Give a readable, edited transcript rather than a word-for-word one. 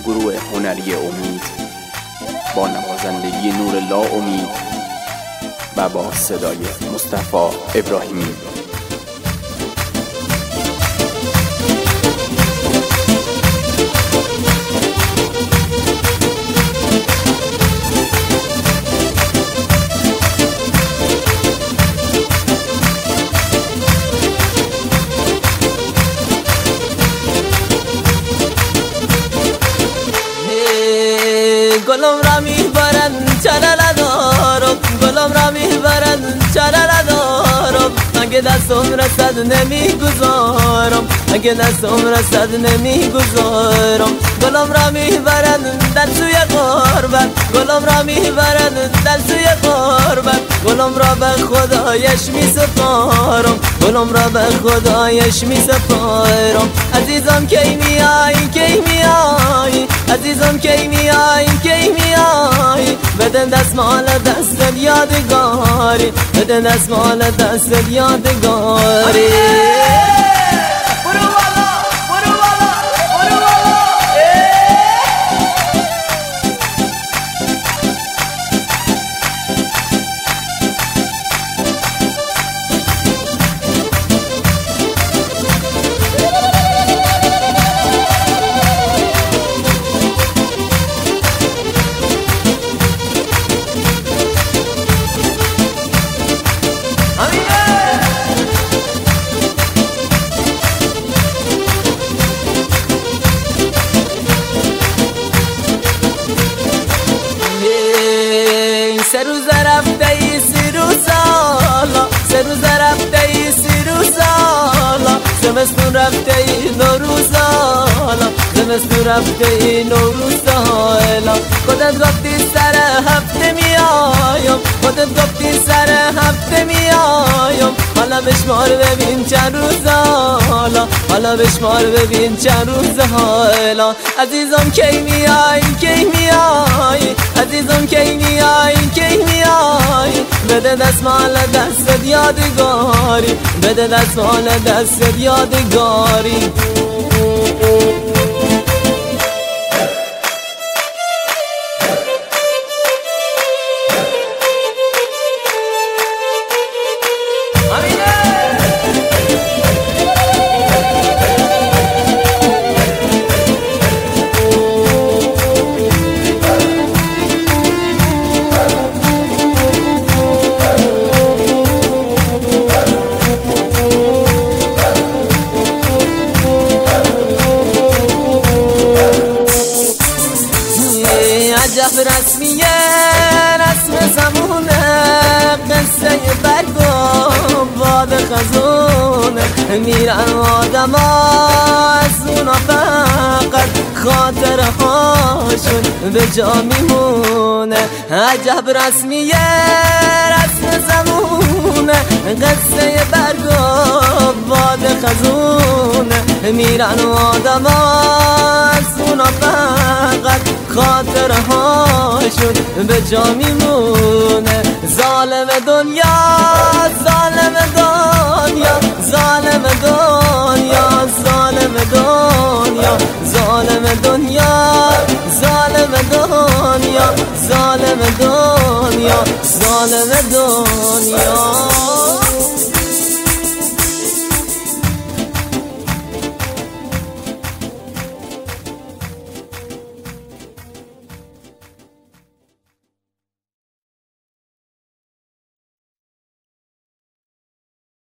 گروه هنری امید با نوازندگی نورالله امید و با صدای مصطفی ابراهیمی. گلم را میبرن چاره ندارم، گلم را میبرن چاره ندارم. اگه دستم رسد نمیگذارم، اگه دستم رسد نمیگذارم. گلم را میبرن در سوی غربت، گلم را میبرن در سوی غربت. گلم را به خدایش میسپارم، گلم را به خدایش میسپارم. عزیزم کی میای، کی میای، عزیزم کی میای، کی میای. بده دستمال دست یادگاری، بده دستمال دست یادگاری. سه روز رفته ای 30 روز سالا، سه روز رفته ای 30 روز سالا. زمستون رفته ای نوروز سالا، زمستون رفته ای نوروز سالا. خودت گفتی سر هفته میایم، خودت گفتی سر هفته میایم. حالا بشمار ببین چند روز حالا، حالا بشمار ببین چند روز حالا. عزیزم کی میای، کی میای، عزیزم کی میای، کی میای. بده دستمال دست یادگاری، بده دستمال دست یادگاری. عجب رسمیه رسم زمونه، قصه برگ و باد خزونه. میرن آدم ها از اونا فقط خاطره هاشون به جا میمونه. عجب رسمیه رسم زمونه، قصه برگ و باد خزونه. میرن آدم ها از اونا فقط خاطره هاشون به جا میمونه. ظالم دنیا، ظالم دنیا، ظالم دنیا، ظالم دنیا، ظالم دنیا، ظالم دنیا، ظالم دنیا، ظالم دنیا.